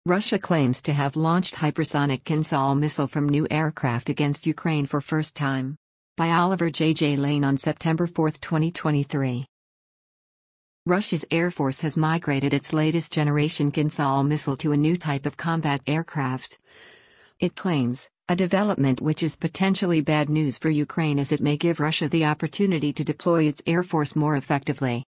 Russia claims to have launched hypersonic Kinzhal missile from new aircraft against Ukraine for first time. By Oliver J. Lane on September 4, 2023. Russia's Air Force has migrated its latest generation Kinzhal missile to a new type of combat aircraft. It claims, a development which is potentially bad news for Ukraine as it may give Russia the opportunity to deploy its air force more effectively.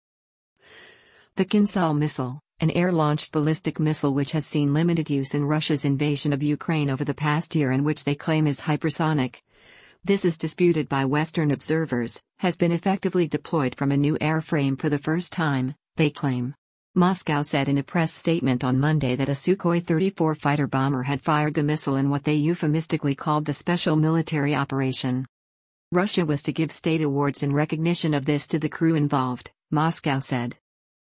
The Kinzhal missile, an air-launched ballistic missile which has seen limited use in Russia's invasion of Ukraine over the past year and which they claim is hypersonic. This is disputed by Western observers, has been effectively deployed from a new airframe for the first time, they claim. Moscow said in a press statement on Monday that a Sukhoi 34 fighter bomber had fired the missile in what they euphemistically called the special military operation. Russia was to give state awards in recognition of this to the crew involved, Moscow said.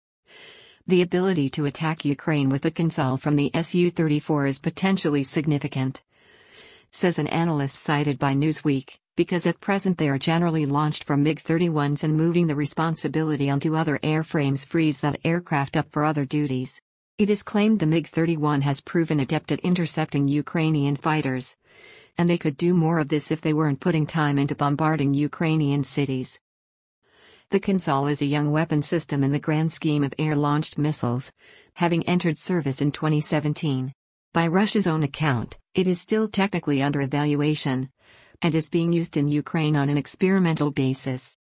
The ability to attack Ukraine with the Kinzhal from the Su-34 is potentially significant, says an analyst cited by Newsweek, because at present they are generally launched from MiG-31s and moving the responsibility onto other airframes frees that aircraft up for other duties. It is claimed the MiG-31 has proven adept at intercepting Ukrainian fighters, and they could do more of this if they weren't putting time into bombarding Ukrainian cities. The Kinzhal is a young weapon system in the grand scheme of air-launched missiles, having entered service in 2017. By Russia's own account, it is still technically under evaluation, and is being used in Ukraine on an experimental basis.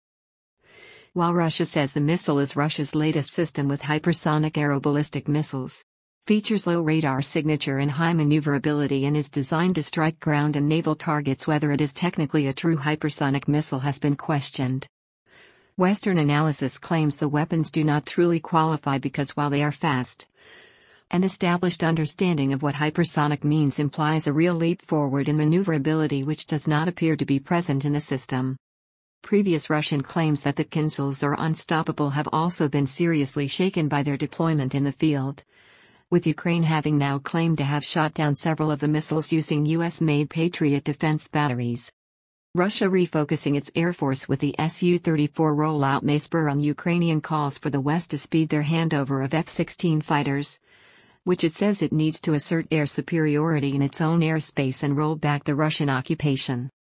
While Russia says the missile is Russia's latest system with hypersonic aeroballistic missiles, features low radar signature and high maneuverability and is designed to strike ground and naval targets, whether it is technically a true hypersonic missile has been questioned. Western analysis claims the weapons do not truly qualify because while they are fast, an established understanding of what hypersonic means implies a real leap forward in maneuverability which does not appear to be present in the system. Previous Russian claims that the Kinzhals are unstoppable have also been seriously shaken by their deployment in the field, with Ukraine having now claimed to have shot down several of the missiles using US-made Patriot defense batteries. Russia refocusing its air force with the Su-34 rollout may spur on Ukrainian calls for the West to speed their handover of F-16 fighters, which it says it needs to assert air superiority in its own airspace and roll back the Russian occupation.